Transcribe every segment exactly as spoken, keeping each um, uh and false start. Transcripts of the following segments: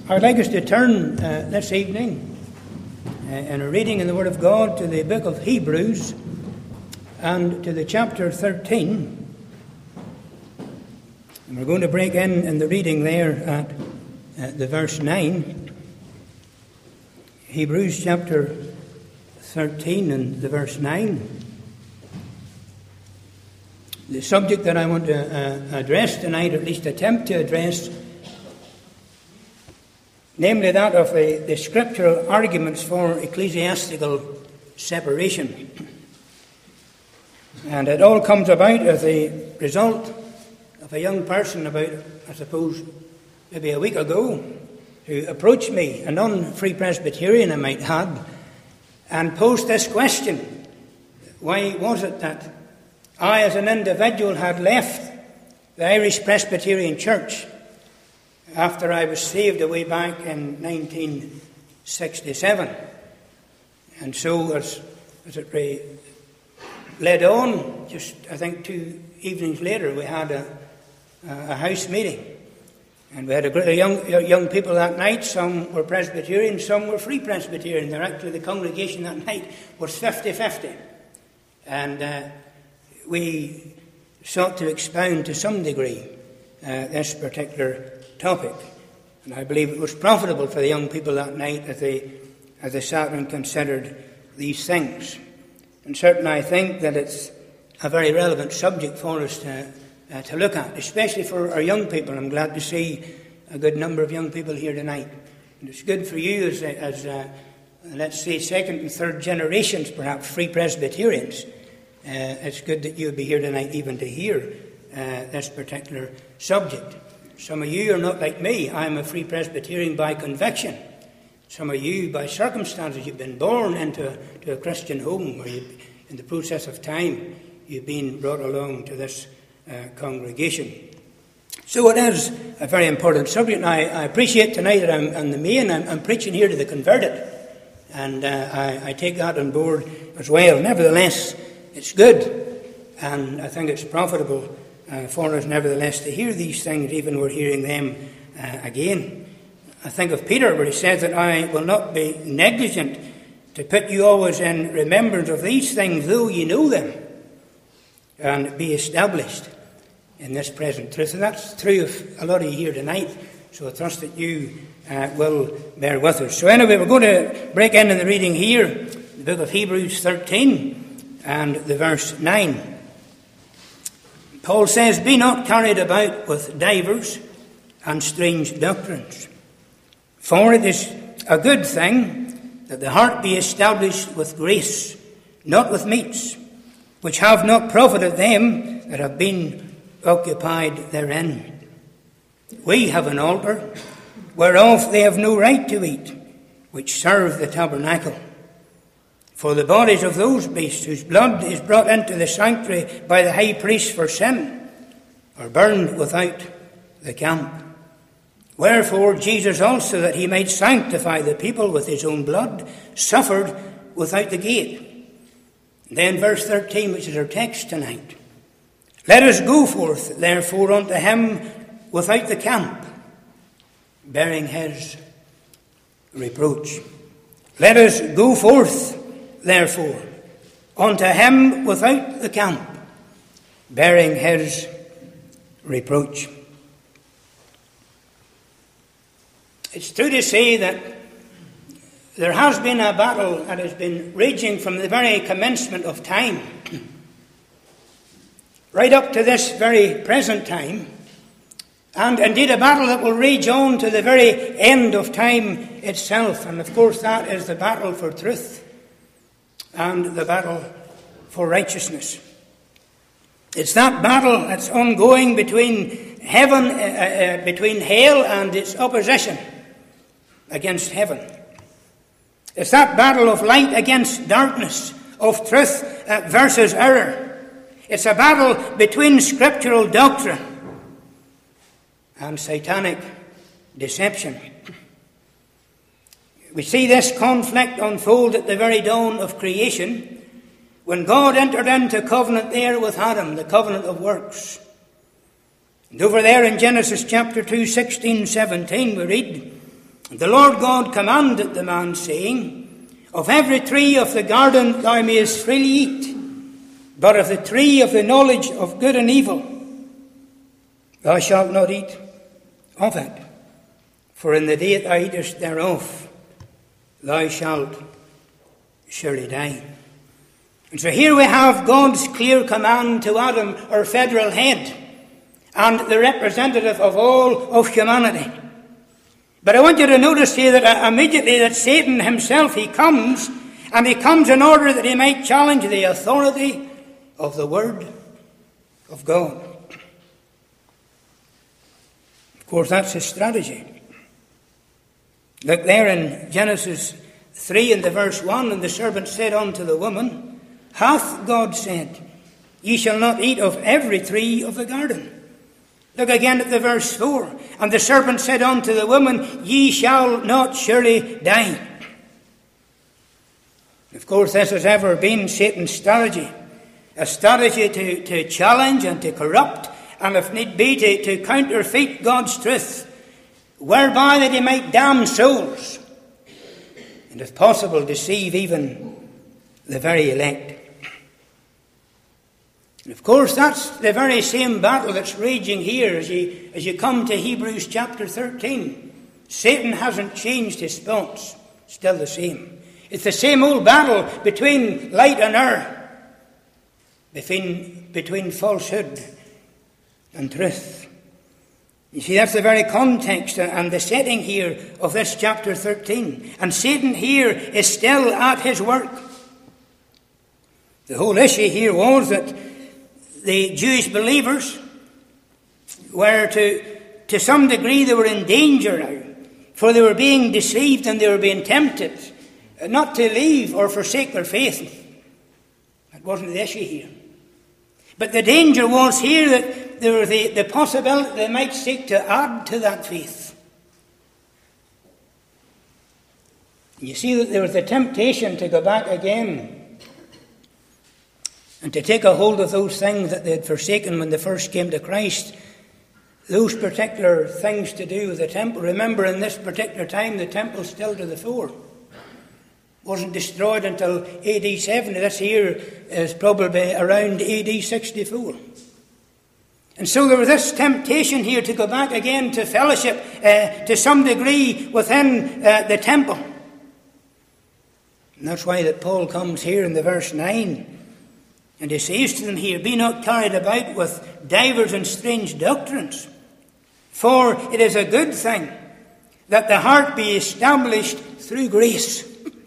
I'd like us to turn uh, this evening uh, in a reading in the Word of God to the book of Hebrews and to the chapter thirteen. And we're going to break in in the reading there at uh, the verse nine. Hebrews chapter thirteen and the verse nine. The subject that I want to uh, address tonight, or at least attempt to address, namely that of the, the scriptural arguments for ecclesiastical separation. And it all comes about as a result of a young person about, I suppose, maybe a week ago, who approached me, a non-free Presbyterian I might add, and posed this question: why was it that I, as an individual, had left the Irish Presbyterian Church after I was saved away back in nineteen sixty-seven. And so, as, as it re- led on, just I think two evenings later, we had a, a house meeting. And we had a group of young, young people that night. Some were Presbyterian, some were Free Presbyterian. They're actually, the congregation that night was fifty-fifty. And uh, we sought to expound to some degree uh, this particular topic. And I believe it was profitable for the young people that night as they, as they sat and considered these things. And certainly I think that it's a very relevant subject for us to, uh, to look at, especially for our young people. I'm glad to see a good number of young people here tonight. And it's good for you as, as uh, let's say, second and third generations, perhaps, Free Presbyterians. Uh, it's good that you'll be here tonight even to hear uh, this particular subject. Some of you are not like me. I'm a Free Presbyterian by conviction. Some of you, by circumstances, you've been born into to a Christian home where you, in the process of time, you've been brought along to this uh, congregation. So it is a very important subject. And I, I appreciate tonight that I'm on the main. I'm, I'm preaching here to the converted. And uh, I, I take that on board as well. Nevertheless, it's good. And I think it's profitable Uh, for us, nevertheless, to hear these things, even we're hearing them uh, again. I think of Peter, where he says that I will not be negligent to put you always in remembrance of these things, though ye know them, and be established in this present truth. And that's true of a lot of you here tonight, so I trust that you uh, will bear with us. So anyway, we're going to break in in the reading here, the book of Hebrews thirteen and the verse nine. Paul says, "Be not carried about with divers and strange doctrines. For it is a good thing that the heart be established with grace, not with meats, which have not profited them that have been occupied therein. We have an altar, whereof they have no right to eat, which serve the tabernacle. For the bodies of those beasts whose blood is brought into the sanctuary by the high priest for sin are burned without the camp. Wherefore Jesus also, that he might sanctify the people with his own blood, suffered without the gate." Then verse thirteen, which is our text tonight. "Let us go forth, therefore, unto him without the camp, bearing his reproach." Let us go forth, therefore, unto him without the camp, bearing his reproach. It's true to say that there has been a battle that has been raging from the very commencement of time, right up to this very present time, and indeed a battle that will rage on to the very end of time itself. And of course that is the battle for truth and the battle for righteousness. It's that battle that's ongoing between heaven, uh, uh, between hell and its opposition against heaven. It's that battle of light against darkness, of truth uh, versus error. It's a battle between scriptural doctrine and satanic deception. We see this conflict unfold at the very dawn of creation, when God entered into covenant there with Adam, the covenant of works. And over there in Genesis chapter two, sixteen, seventeen, we read, The Lord God commanded the man, saying, Of every tree of the garden thou mayest freely eat, but of the tree of the knowledge of good and evil thou shalt not eat of it. For in the day thou eatest thereof, thou shalt surely die. And so here we have God's clear command to Adam, our federal head, and the representative of all of humanity. But I want you to notice here that immediately that Satan himself, he comes, and he comes in order that he might challenge the authority of the Word of God. Of course, that's his strategy. Look there in Genesis three in the verse one, and the serpent said unto the woman, Hath God said, Ye shall not eat of every tree of the garden? Look again at the verse four. And the serpent said unto the woman, Ye shall not surely die. Of course, this has ever been Satan's strategy. A strategy to, to challenge and to corrupt, and if need be, to, to counterfeit God's truth, whereby that he might damn souls, and if possible, deceive even the very elect. And of course, that's the very same battle that's raging here as you, as you come to Hebrews chapter thirteen. Satan hasn't changed his spots, still the same. It's the same old battle between light and error, between, between falsehood and truth. You see, that's the very context and the setting here of this chapter thirteen. And Satan here is still at his work. The whole issue here was that the Jewish believers were to, to some degree, they were in danger now, for they were being deceived and they were being tempted not to leave or forsake their faith. That wasn't the issue here. But the danger was here that there was the, the possibility they might seek to add to that faith. You see that there was the temptation to go back again and to take a hold of those things that they had forsaken when they first came to Christ. Those particular things to do with the temple. Remember, in this particular time, the temple's still to the fore. Wasn't destroyed until A D seventy. This year is probably around A D sixty-four. And so there was this temptation here to go back again to fellowship uh, to some degree within uh, the temple. And that's why that Paul comes here in the verse nine. And he says to them here, Be not carried about with divers and strange doctrines, for it is a good thing that the heart be established through grace.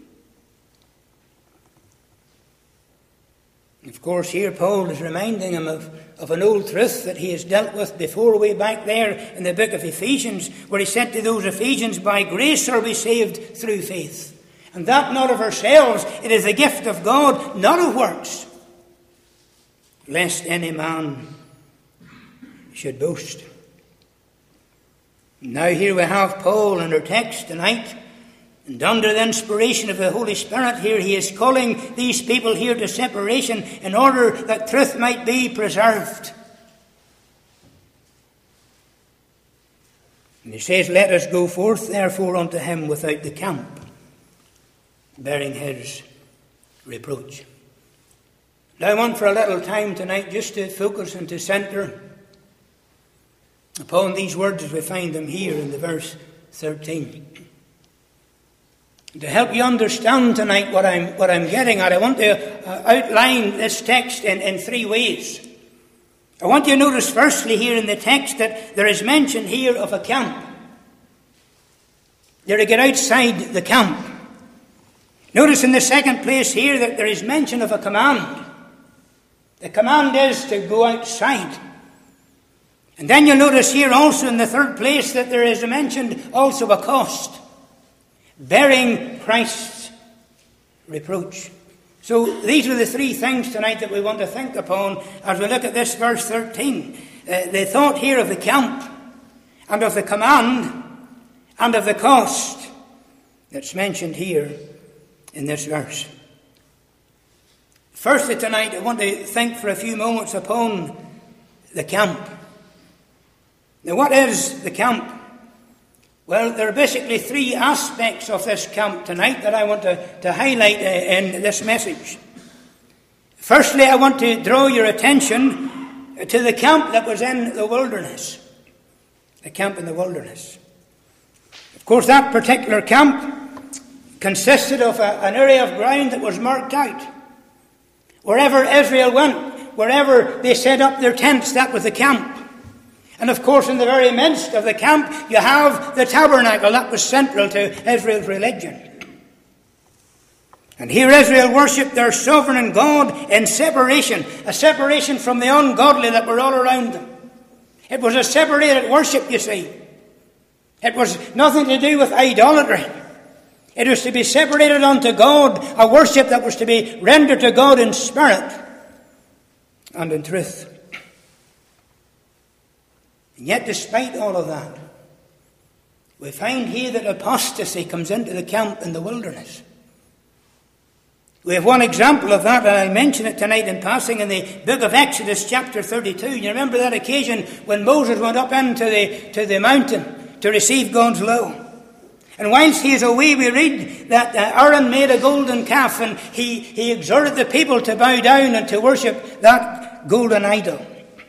Of course, here Paul is reminding him of, of an old truth that he has dealt with before, way back there in the book of Ephesians, where he said to those Ephesians, By grace are we saved through faith. And that not of ourselves, it is a gift of God, not of works, lest any man should boast. Now here we have Paul in our text tonight, and under the inspiration of the Holy Spirit here, he is calling these people here to separation in order that truth might be preserved. And he says, Let us go forth therefore unto him without the camp, bearing his reproach. Now I want for a little time tonight just to focus and to centre upon these words as we find them here in the verse thirteen. To help you understand tonight what I'm, what I'm getting at, I want to uh, outline this text in, in three ways. I want you to notice firstly here in the text that there is mention here of a camp. They're to get outside the camp. Notice in the second place here that there is mention of a command. The command is to go outside. And then you'll notice here also in the third place that there is mentioned also a cost. Bearing Christ's reproach. So these are the three things tonight that we want to think upon as we look at this verse thirteen. Uh, the thought here of the camp, and of the command, and of the cost that's mentioned here in this verse. Firstly tonight I want to think for a few moments upon the camp. Now what is the camp? Well, there are basically three aspects of this camp tonight that I want to, to highlight uh, in this message. Firstly, I want to draw your attention to the camp that was in the wilderness. The camp in the wilderness. Of course, that particular camp consisted of a, an area of ground that was marked out. Wherever Israel went, wherever they set up their tents, that was the camp. And of course, in the very midst of the camp, you have the tabernacle. That was central to Israel's religion. And here Israel worshipped their sovereign God in separation, a separation from the ungodly that were all around them. It was a separated worship, you see. It was nothing to do with idolatry. It was to be separated unto God, a worship that was to be rendered to God in spirit and in truth. And yet, despite all of that, we find here that apostasy comes into the camp in the wilderness. We have one example of that, and I'll mention it tonight in passing, in the book of Exodus, chapter thirty-two. You remember that occasion when Moses went up into the, to the mountain to receive God's law. And whilst he is away, we read that Aaron made a golden calf, and he, he exhorted the people to bow down and to worship that golden idol.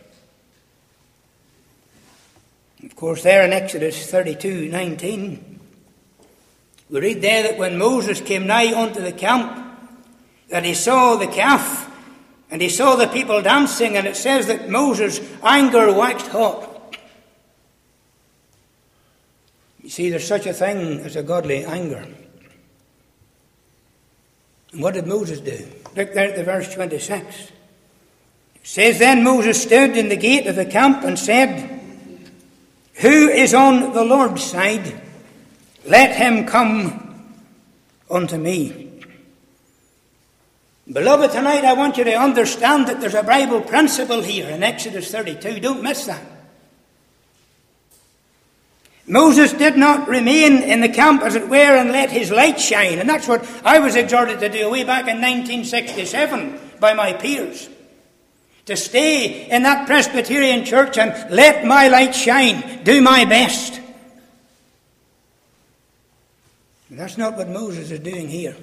Of course, there in Exodus thirty-two nineteen, we read there that when Moses came nigh unto the camp, that he saw the calf, and he saw the people dancing, and it says that Moses' anger waxed hot. You see, there's such a thing as a godly anger. And what did Moses do? Look there at the verse twenty-six. It says, Then Moses stood in the gate of the camp and said, Who is on the Lord's side? Let him come unto me. Beloved, tonight I want you to understand that there's a Bible principle here in Exodus thirty-two. Don't miss that. Moses did not remain in the camp, as it were, and let his light shine. And that's what I was exhorted to do way back in nineteen sixty-seven by my peers. To stay in that Presbyterian church and let my light shine. Do my best. And that's not what Moses is doing here.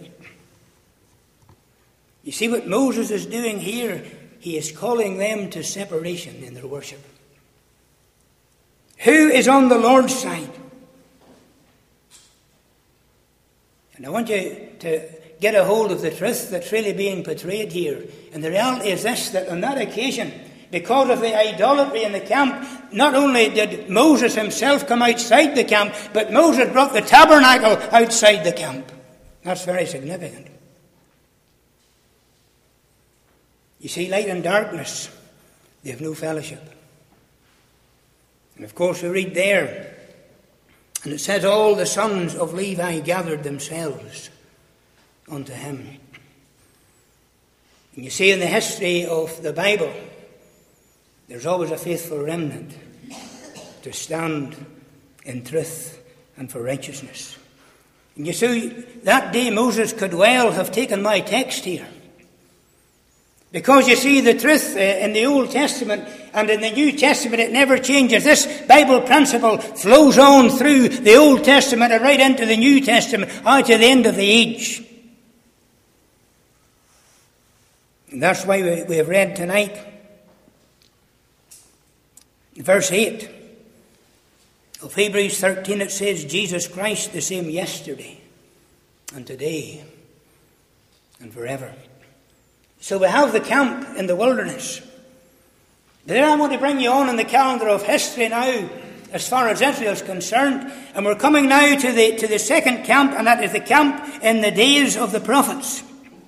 You see what Moses is doing here? He is calling them to separation in their worship. Who is on the Lord's side? And I want you to get a hold of the truth that's really being portrayed here. And the reality is this, that on that occasion, because of the idolatry in the camp, not only did Moses himself come outside the camp, but Moses brought the tabernacle outside the camp. That's very significant. You see, light and darkness, they have no fellowship. And of course we read there, and it says, All the sons of Levi gathered themselves unto him. And you see, in the history of the Bible, there's always a faithful remnant to stand in truth and for righteousness. And you see, that day Moses could well have taken my text here. Because you see, the truth in the Old Testament and in the New Testament, it never changes. This Bible principle flows on through the Old Testament and right into the New Testament, out to the end of the age. And that's why we, we have read tonight, verse eight of Hebrews thirteen, it says, Jesus Christ the same yesterday and today and forever. So we have the camp in the wilderness. There I want to bring you on in the calendar of history now, as far as Israel is concerned. And we're coming now to the, to the second camp, and that is the camp in the days of the prophets.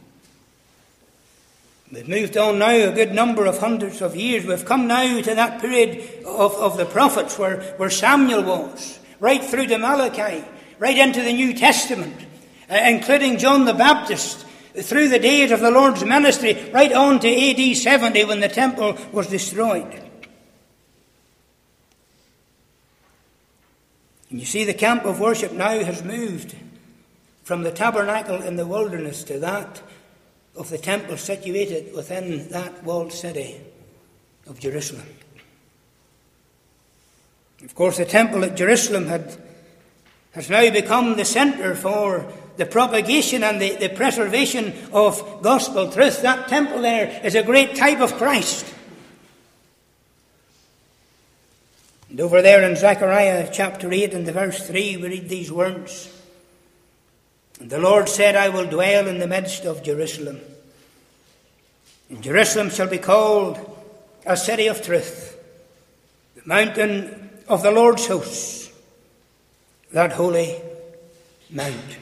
We've moved on now a good number of hundreds of years. We've come now to that period of, of the prophets where, where Samuel was, right through to Malachi, right into the New Testament, uh, including John the Baptist, through the days of the Lord's ministry, right on to A D seventy when the temple was destroyed. And you see, the camp of worship now has moved from the tabernacle in the wilderness to that of the temple situated within that walled city of Jerusalem. Of course, the temple at Jerusalem had has now become the centre for the propagation and the, the preservation of gospel truth. That temple there is a great type of Christ. And over there in Zechariah chapter eight and the verse three, we read these words. And the Lord said, I will dwell in the midst of Jerusalem. And Jerusalem shall be called a city of truth, the mountain of the Lord's hosts, that holy mount.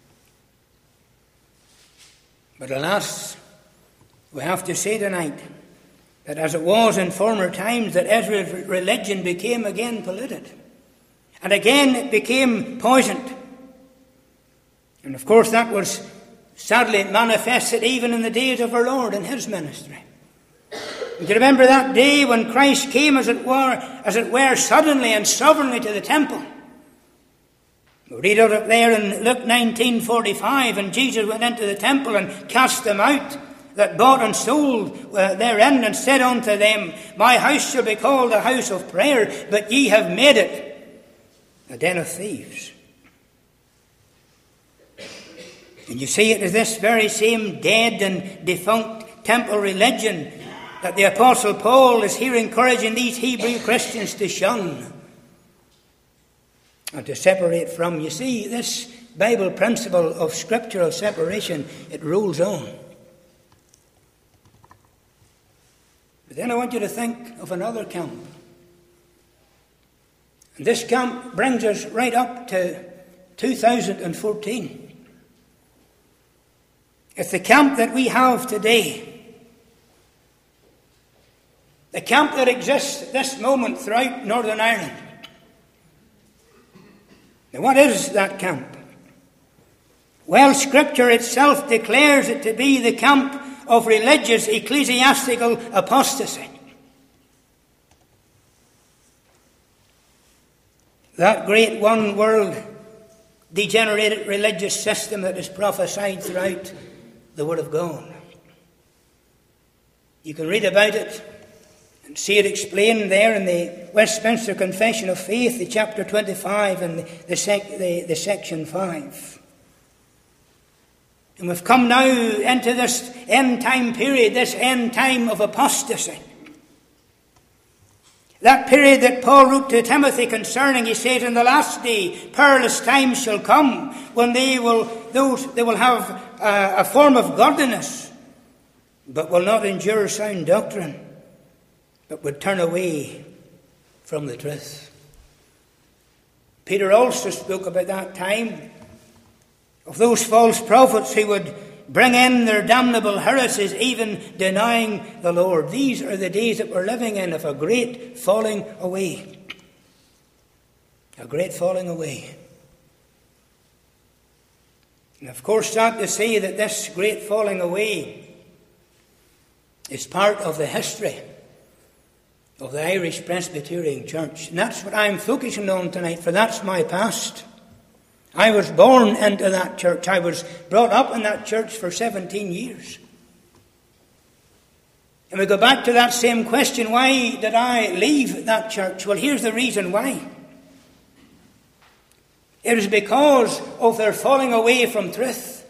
But alas, we have to say tonight that as it was in former times, that Israel's religion became again polluted. And again it became poisoned. And of course that was sadly manifested even in the days of our Lord and his ministry. Do you remember that day when Christ came as it were, as it were suddenly and sovereignly to the temple? We read out of there in Luke nineteen forty-five, and Jesus went into the temple and cast them out that bought and sold uh, therein, and said unto them, My house shall be called a house of prayer, but ye have made it a den of thieves. And you see, it is this very same dead and defunct temple religion that the Apostle Paul is here encouraging these Hebrew Christians to shun and to separate from. You see, this Bible principle of scriptural separation, it rolls on. But then I want you to think of another camp. And this camp brings us right up to two thousand fourteen. It's the camp that we have today. The camp that exists at this moment throughout Northern Ireland. Now, what is that camp? Well, Scripture itself declares it to be the camp of religious ecclesiastical apostasy. That great one-world degenerated religious system that is prophesied throughout the Word of God. You can read about it and see it explained there in the Westminster Confession of Faith, the chapter twenty-five and the, the, sec, the, the section five. And we've come now into this end time period, this end time of apostasy. That period that Paul wrote to Timothy concerning, he says, in the last day, perilous times shall come when they will, those, they will have a, a form of godliness, but will not endure sound doctrine, but would turn away from the truth. Peter also spoke about that time of those false prophets who would bring in their damnable heresies, even denying the Lord. These are the days that we're living in of a great falling away. A great falling away. And of course, sad to say that this great falling away is part of the history of the Irish Presbyterian Church. And that's what I'm focusing on tonight, for that's my past. I was born into that church. I was brought up in that church for seventeen years. And we go back to that same question, why did I leave that church? Well, here's the reason why. It is because of their falling away from truth.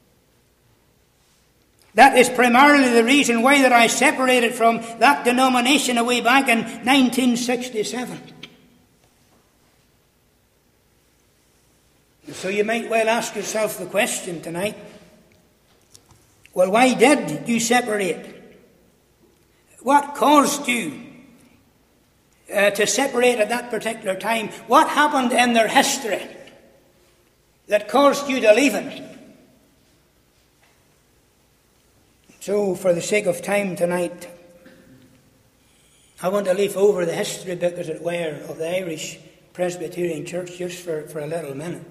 That is primarily the reason why that I separated from that denomination away back in nineteen sixty-seven. So you might well ask yourself the question tonight, well, why did you separate? What caused you uh, to separate at that particular time? What happened in their history that caused you to leave it? So, for the sake of time tonight, I want to leaf over the history book, as it were, of the Irish Presbyterian Church just for, for a little minute.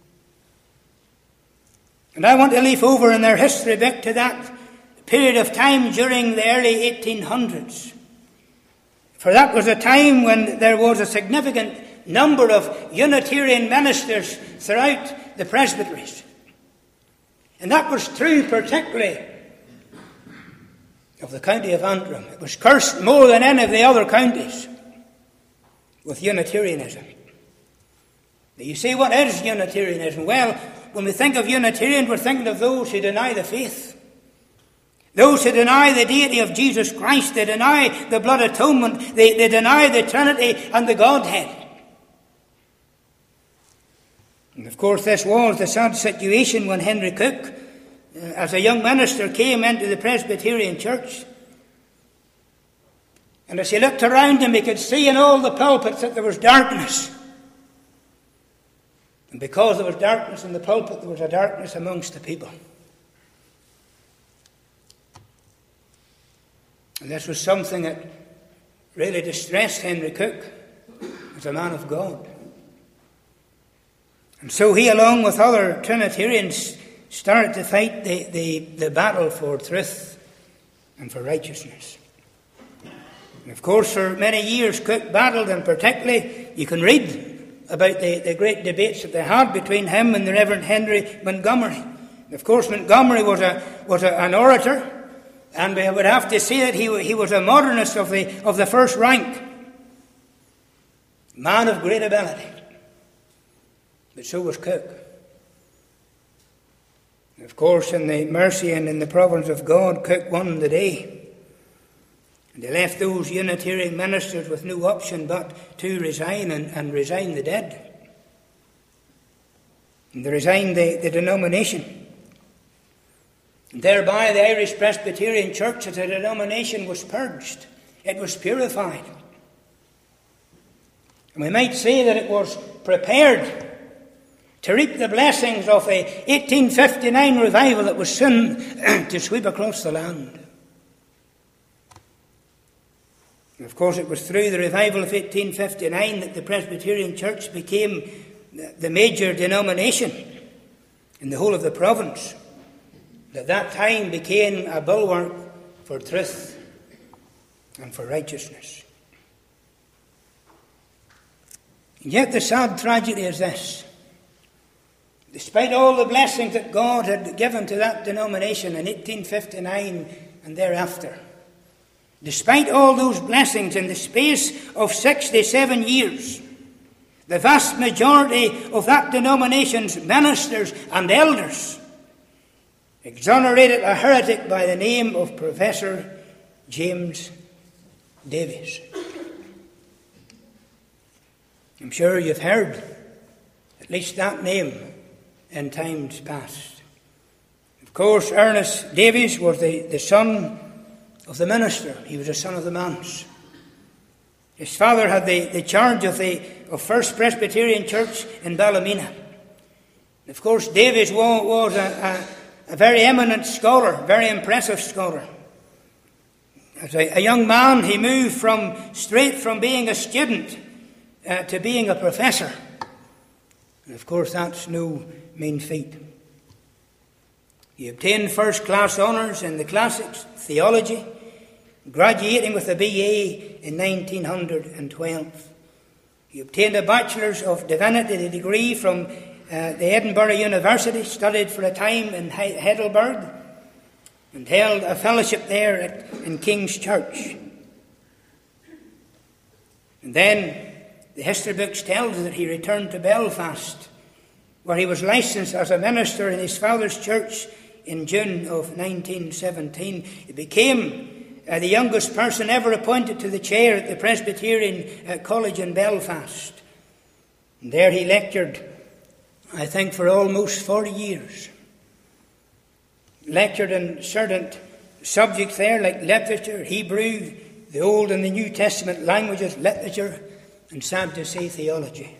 And I want to leaf over in their history book to that period of time during the early eighteen hundreds. For that was a time when there was a significant number of Unitarian ministers throughout the presbyteries. And that was true particularly of the county of Antrim. It was cursed more than any of the other counties with Unitarianism. You say, what is Unitarianism? Well, when we think of Unitarians, we're thinking of those who deny the faith. Those who deny the deity of Jesus Christ. They deny the blood atonement. They, they deny the Trinity and the Godhead. And of course, this was the sad situation when Henry Cook, uh, as a young minister, came into the Presbyterian Church. And as he looked around him, he could see in all the pulpits that there was darkness. And because there was darkness in the pulpit, there was a darkness amongst the people. And this was something that really distressed Henry Cook as a man of God. And so he, along with other Trinitarians, started to fight the, the, the battle for truth and for righteousness. And of course, for many years, Cook battled, and particularly, you can read about the, the great debates that they had between him and the Reverend Henry Montgomery. And of course, Montgomery was a was a, an orator, and we would have to say that he, he was a modernist of the, of the first rank. Man of great ability. But so was Cook. And of course, in the mercy and in the providence of God, Cook won the day. And they left those Unitarian ministers with no option but to resign and, and resign the dead. And they resigned the, the denomination. And thereby the Irish Presbyterian Church as a denomination was purged. It was purified. And we might say that it was prepared to reap the blessings of the eighteen fifty-nine revival that was soon to sweep across the land. And of course, it was through the revival of eighteen fifty-nine that the Presbyterian Church became the major denomination in the whole of the province. At that time became a bulwark for truth and for righteousness. And yet the sad tragedy is this. Despite all the blessings that God had given to that denomination in eighteen fifty-nine and thereafter, despite all those blessings, in the space of sixty-seven years, the vast majority of that denomination's ministers and elders exonerated a heretic by the name of Professor James Davies. I'm sure you've heard at least that name in times past. Of course, Ernest Davies was the, the son of the minister. He was a son of the manse. His father had the, the charge of the of First Presbyterian Church in Ballymena. Of course, Davies was, was a, a, a very eminent scholar, very impressive scholar. As a, a young man, he moved from straight from being a student uh, to being a professor. And of course, that's no mean feat. He obtained first-class honours in the classics, theology, graduating with a B A in nineteen twelve. He obtained a Bachelor's of Divinity degree from uh, the Edinburgh University, studied for a time in Heidelberg, and held a fellowship there at, in King's Church. And then the history books tell us that he returned to Belfast, where he was licensed as a minister in his father's church in June of nineteen seventeen. He became uh, the youngest person ever appointed to the chair at the Presbyterian uh, College in Belfast. And there he lectured, I think, for almost forty years. Lectured on certain subjects there like literature, Hebrew, the Old and the New Testament languages, literature, and sad to say, theology.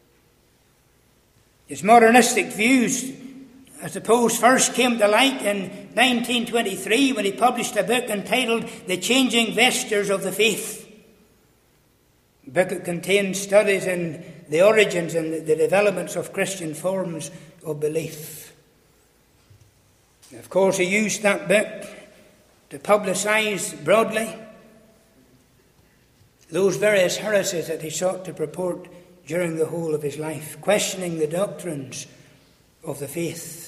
His modernistic views, I suppose, first came to light in nineteen twenty-three when he published a book entitled The Changing Vestures of the Faith. A book that contained studies in the origins and the developments of Christian forms of belief. And of course, he used that book to publicise broadly those various heresies that he sought to purport during the whole of his life, questioning the doctrines of the faith.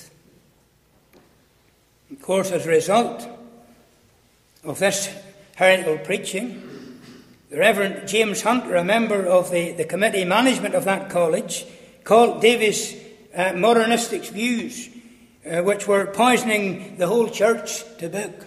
Of course, as a result of this heretical preaching, the Reverend James Hunter, a member of the, the committee management of that college, called Davies' uh, modernistic views, uh, which were poisoning the whole church to book.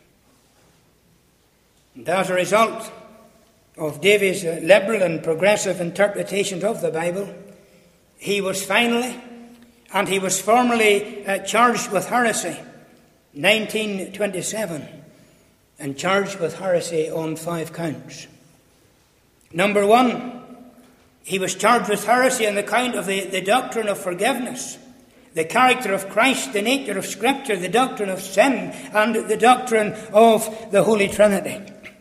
And as a result of Davies' uh, liberal and progressive interpretations of the Bible, he was finally and he was formally uh, charged with heresy, nineteen twenty-seven, and charged with heresy on five counts. Number one, he was charged with heresy on the count of the, the doctrine of forgiveness, the character of Christ, the nature of Scripture, the doctrine of sin, and the doctrine of the Holy Trinity.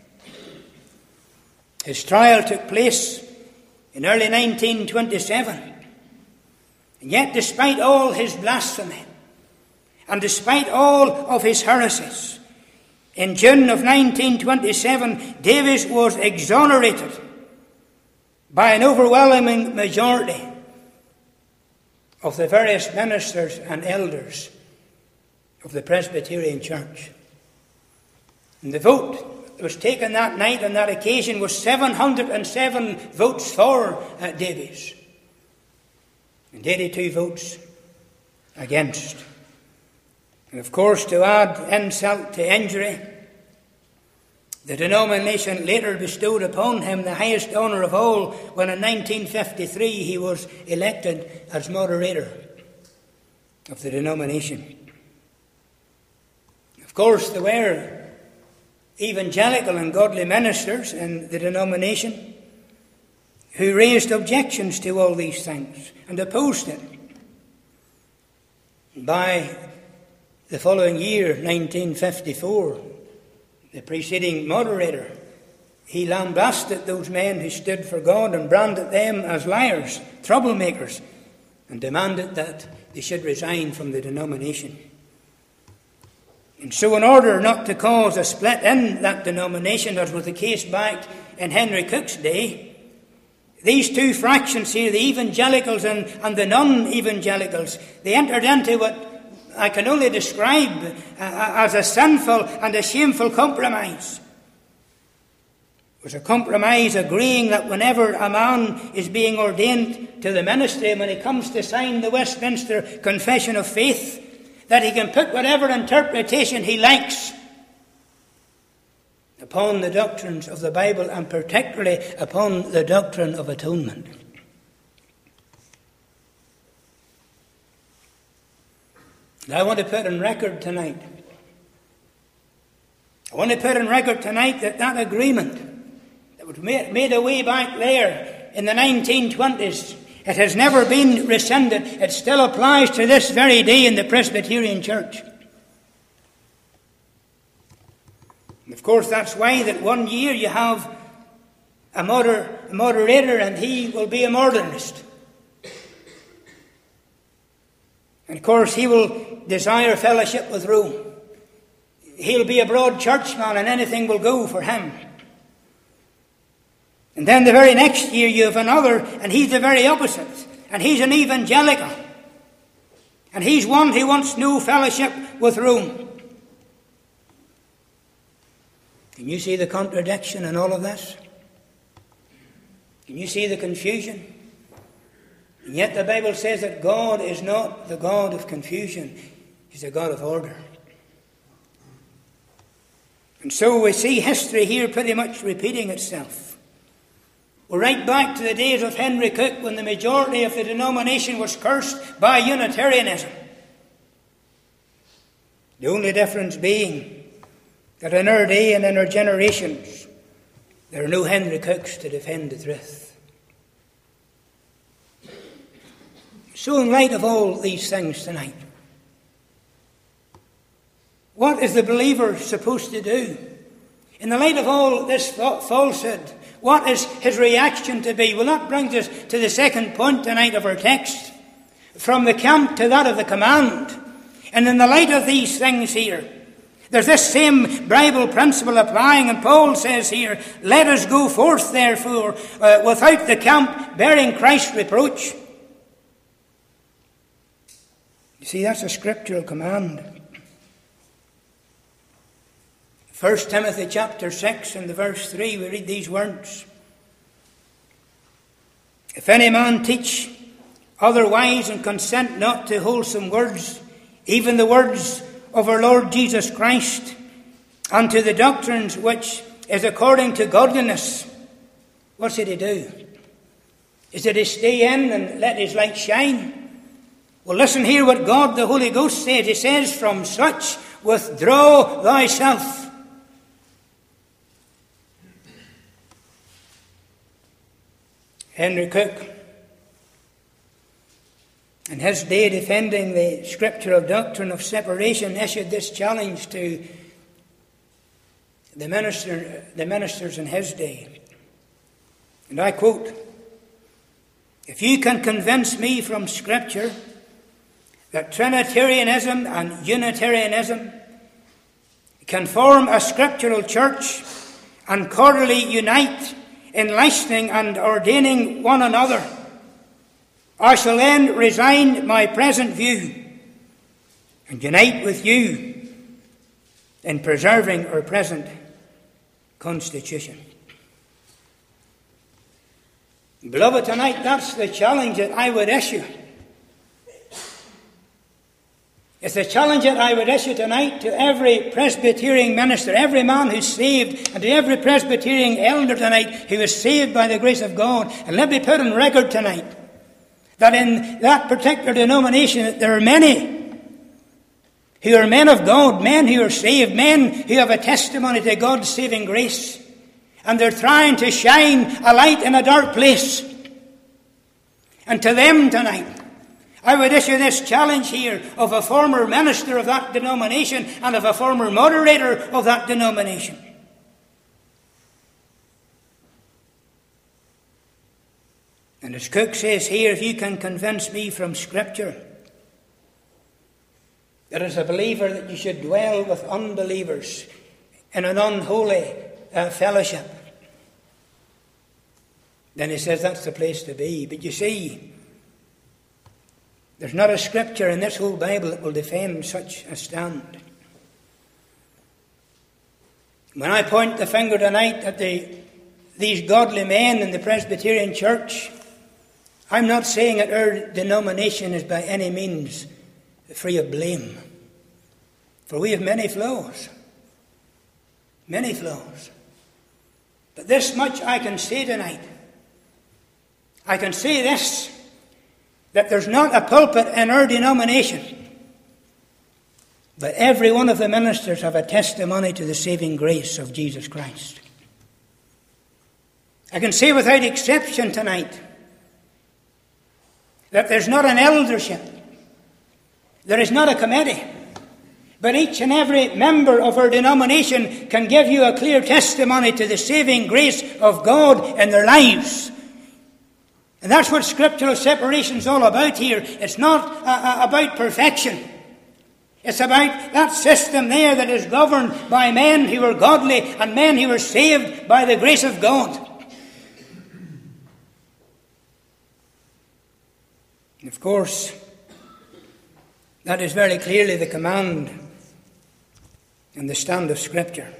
His trial took place in early nineteen twenty-seven. And yet, despite all his blasphemy, and despite all of his heresies, in June of nineteen twenty-seven, Davies was exonerated by an overwhelming majority of the various ministers and elders of the Presbyterian Church. And the vote that was taken that night on that occasion was seven hundred seven votes for uh, Davies, and eighty-two votes against. And of course, to add insult to injury, the denomination later bestowed upon him the highest honour of all when in nineteen fifty-three he was elected as moderator of the denomination. Of course, there were evangelical and godly ministers in the denomination who raised objections to all these things and opposed it. By the following year, nineteen fifty-four, the preceding moderator, he lambasted those men who stood for God and branded them as liars, troublemakers, and demanded that they should resign from the denomination. And so, in order not to cause a split in that denomination, as was the case back in Henry Cook's day, these two fractions here, the evangelicals and, and the non-evangelicals, they entered into what I can only describe uh, as a sinful and a shameful compromise. It was a compromise agreeing that whenever a man is being ordained to the ministry, when he comes to sign the Westminster Confession of Faith, that he can put whatever interpretation he likes upon the doctrines of the Bible, and particularly upon the doctrine of atonement. And I want to put on record tonight, I want to put on record tonight that that agreement that was made, made a way back there in the nineteen twenties, it has never been rescinded. It still applies to this very day in the Presbyterian Church. And of course, that's why that one year you have a, moder, a moderator and he will be a modernist. And of course, he will desire fellowship with Rome. He'll be a broad churchman and anything will go for him. And then the very next year you have another, and he's the very opposite. And he's an evangelical. And he's one who wants no fellowship with Rome. Can you see the contradiction in all of this? Can you see the confusion? And yet the Bible says that God is not the God of confusion. He's a God of order. And so we see history here pretty much repeating itself. We're right back to the days of Henry Cook, when the majority of the denomination was cursed by Unitarianism. The only difference being that in our day and in our generations, there are no Henry Cooks to defend the truth. So in light of all these things tonight, what is the believer supposed to do? In the light of all this falsehood, what is his reaction to be? Well, that brings us to the second point tonight of our text. From the camp to that of the command. And in the light of these things here, there's this same Bible principle applying, and Paul says here, let us go forth therefore uh, without the camp, bearing Christ's reproach. You see, that's a scriptural command. First Timothy chapter six and the verse three, we read these words. If any man teach otherwise and consent not to wholesome words, even the words of our Lord Jesus Christ, and to the doctrines which is according to godliness. What's it to do? Is it to stay in and let his light shine? Well, listen here what God the Holy Ghost says. He says, from such withdraw thyself. Henry Cook, in his day defending the scriptural doctrine of separation, issued this challenge to the minister, the ministers in his day. And I quote, if you can convince me from Scripture that Trinitarianism and Unitarianism can form a scriptural church and cordially unite in licensing and ordaining one another, I shall then resign my present view and unite with you in preserving our present constitution. Beloved, tonight that's the challenge that I would issue. It's the challenge that I would issue tonight to every Presbyterian minister, every man who's saved, and to every Presbyterian elder tonight who is saved by the grace of God. And let me put on record tonight that in that particular denomination that there are many who are men of God, men who are saved, men who have a testimony to God's saving grace. And they're trying to shine a light in a dark place. And to them tonight, I would issue this challenge here of a former minister of that denomination and of a former moderator of that denomination. And as Cook says here, if you can convince me from Scripture that as a believer that you should dwell with unbelievers in an unholy uh, fellowship, then he says that's the place to be. But you see, there's not a scripture in this whole Bible that will defend such a stand. When I point the finger tonight at the, these godly men in the Presbyterian Church, I'm not saying that our denomination is by any means free of blame. For we have many flaws. Many flaws. But this much I can say tonight. I can say this, that there's not a pulpit in our denomination, but every one of the ministers have a testimony to the saving grace of Jesus Christ. I can say without exception tonight that there's not an eldership, there is not a committee, but each and every member of our denomination can give you a clear testimony to the saving grace of God in their lives. And that's what scriptural separation is all about here. It's not uh, about perfection. It's about that system there that is governed by men who are godly and men who are saved by the grace of God. And of course, that is very clearly the command and the stand of Scripture.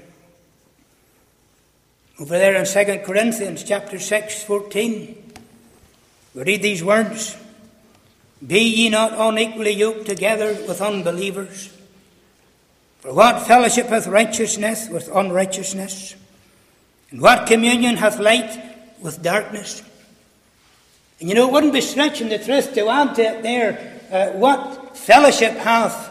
Over there in Second Corinthians chapter six, fourteen, we read these words, be ye not unequally yoked together with unbelievers. For what fellowship hath righteousness with unrighteousness? And what communion hath light with darkness? And you know, it wouldn't be stretching the truth to add to it there, uh, what fellowship hath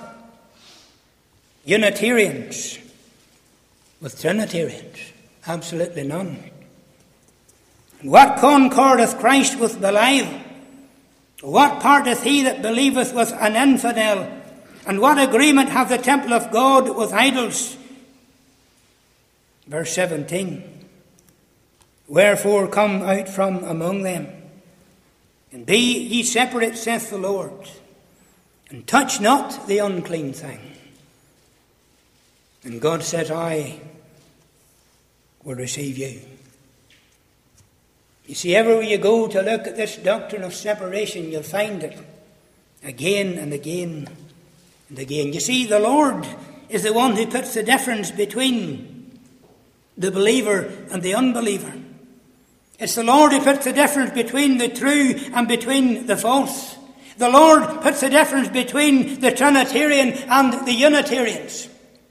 Unitarians with Trinitarians? Absolutely none. And what concord hath Christ with Belial? What part hath he that believeth with an infidel? And what agreement hath the temple of God with idols? Verse seventeen. Wherefore come out from among them, and be ye separate, saith the Lord, and touch not the unclean thing. And God said, I will receive you. You see, everywhere you go to look at this doctrine of separation, you'll find it again and again and again. You see, the Lord is the one who puts the difference between the believer and the unbeliever. It's the Lord who puts the difference between the true and between the false. The Lord puts the difference between the Trinitarian and the Unitarians.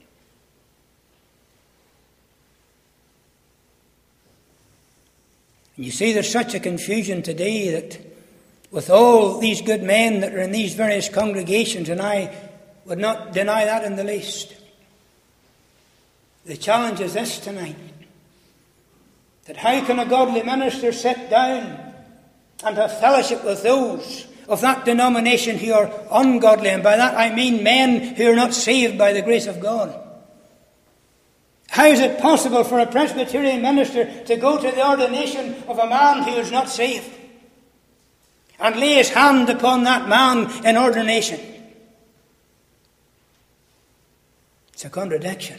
And you see, there's such a confusion today that with all these good men that are in these various congregations, and I would not deny that in the least, the challenge is this tonight, that how can a godly minister sit down and have fellowship with those of that denomination who are ungodly? And by that I mean men who are not saved by the grace of God. How is it possible for a Presbyterian minister to go to the ordination of a man who is not saved and lay his hand upon that man in ordination? It's a contradiction.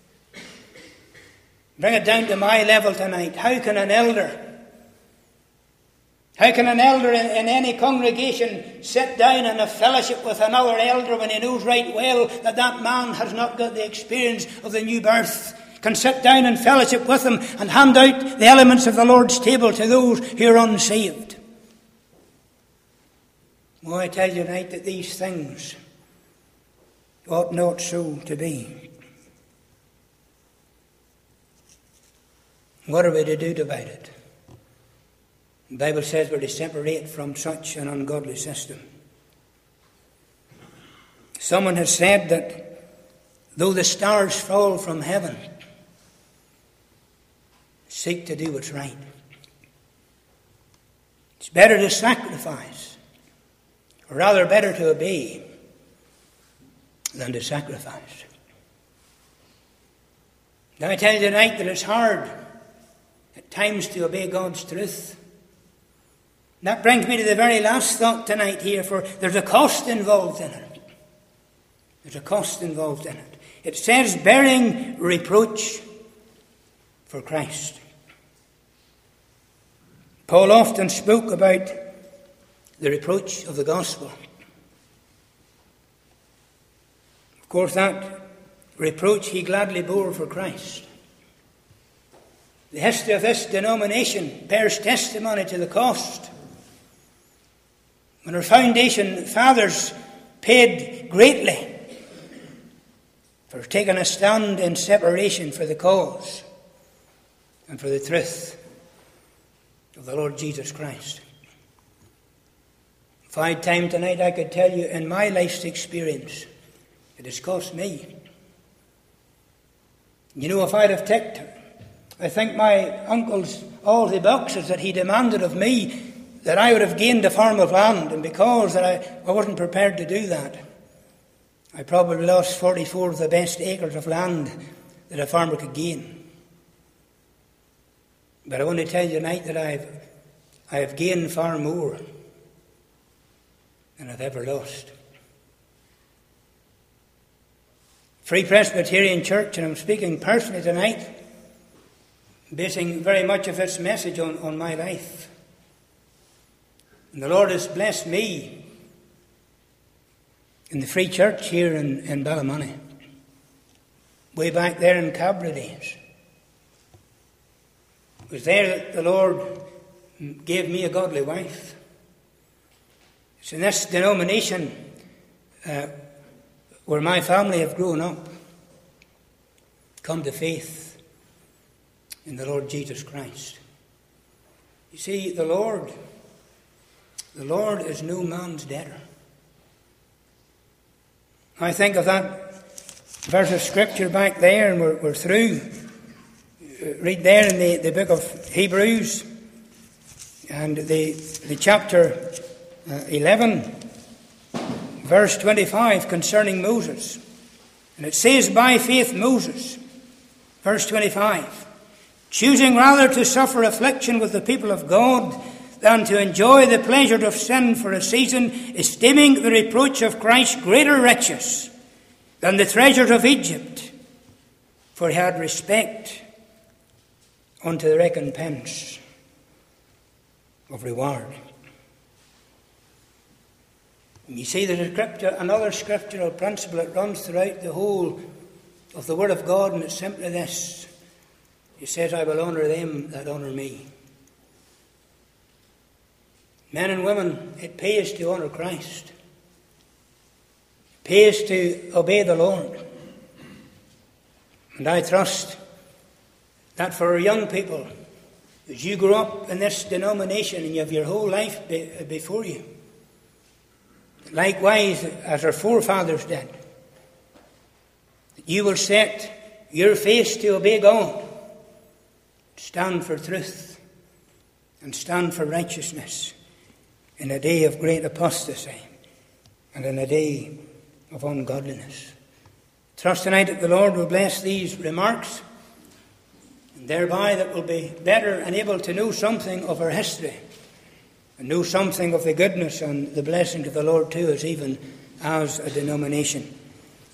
Bring it down to my level tonight. How can an elder, how can an elder in, in any congregation sit down and have fellowship with another elder when he knows right well that that man has not got the experience of the new birth? Can sit down and fellowship with him and hand out the elements of the Lord's table to those who are unsaved? Well, I tell you tonight that these things ought not so to be. What are we to do about it? The Bible says we're to separate from such an ungodly system. Someone has said that though the stars fall from heaven, seek to do what's right. It's better to sacrifice, or rather better to obey than to sacrifice. Now I tell you tonight that it's hard at times to obey God's truth. That brings me to the very last thought tonight here, for there's a cost involved in it. There's a cost involved in it. It says bearing reproach for Christ. Paul often spoke about the reproach of the gospel. Of course, that reproach he gladly bore for Christ. The history of this denomination bears testimony to the cost. When our foundation fathers paid greatly for taking a stand in separation for the cause and for the truth of the Lord Jesus Christ. If I had time tonight, I could tell you in my life's experience, it has cost me. You know, if I'd have ticked, I think my uncle's all the boxes that he demanded of me, that I would have gained a farm of land, and because that I, I wasn't prepared to do that, I probably lost forty-four of the best acres of land that a farmer could gain. But I want to tell you tonight that I've, I have gained far more than I've ever lost. Free Presbyterian Church, and I'm speaking personally tonight, basing very much of this message on, on my life. And the Lord has blessed me in the Free Church here in, in Ballymoney, way back there in Cabra days. It was there that the Lord gave me a godly wife. It's in this denomination uh, where my family have grown up, come to faith in the Lord Jesus Christ. You see, the Lord, the Lord is no man's debtor. I think of that verse of Scripture back there, and we're, we're through. Read there in the, the book of Hebrews, and the, the chapter uh, eleven, verse twenty-five, concerning Moses. And it says, by faith Moses, verse twenty-five, choosing rather to suffer affliction with the people of God than to enjoy the pleasure of sin for a season, esteeming the reproach of Christ greater riches than the treasures of Egypt, for he had respect unto the recompense of reward. And you see, there's a scripture, another scriptural principle that runs throughout the whole of the Word of God, and it's simply this. He says, I will honour them that honour me. Men and women, it pays to honour Christ. It pays to obey the Lord. And I trust that for our young people, as you grow up in this denomination and you have your whole life be, before you, likewise as our forefathers did, that you will set your face to obey God, stand for truth, and stand for righteousness in a day of great apostasy and in a day of ungodliness. Trust tonight that the Lord will bless these remarks, and thereby that we'll be better and able to know something of our history and know something of the goodness and the blessing of the Lord to us, even as a denomination.